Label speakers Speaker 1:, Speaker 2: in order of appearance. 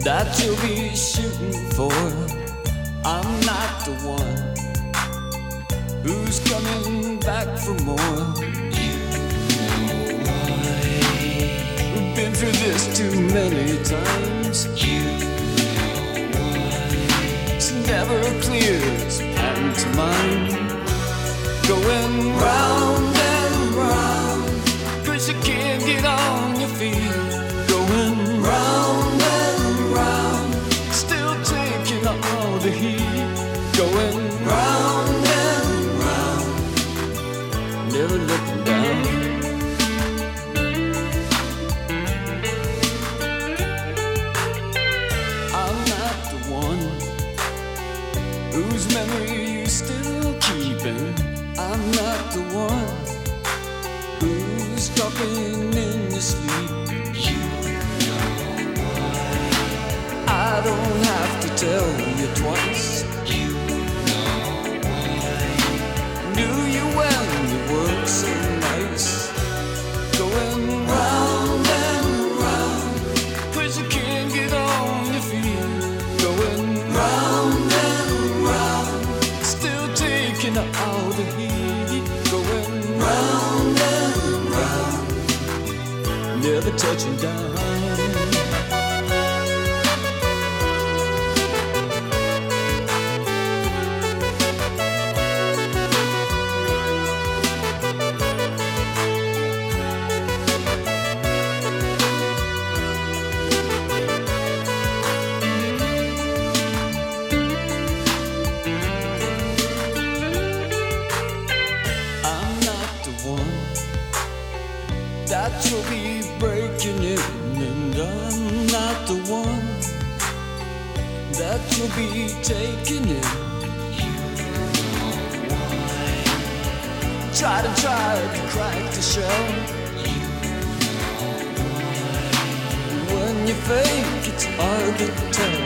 Speaker 1: that you'll be shooting for. I'm not the one who's coming back for more. You know why. We've been through this too many times. You know why. It's never clear, it's pantomime, going round and round, 'cause you can't get on your feet. Going round and round, still taking all the heat. Going round and round, never looking down. I'm not the one whose memory you still keeping. I'm not the one who's talking in your sleep. You know why. I don't have to tell you twice. You know why. Knew you when you were so nice. Going round and round, 'cause you can't get on your feet. Going round and round, still taking all the heat. Going round and round, never touching down. That you'll be breaking in, and I'm not the one that you'll be taking in. You know why. Try to crack the shell. You know why. When you fake, it's hard to tell.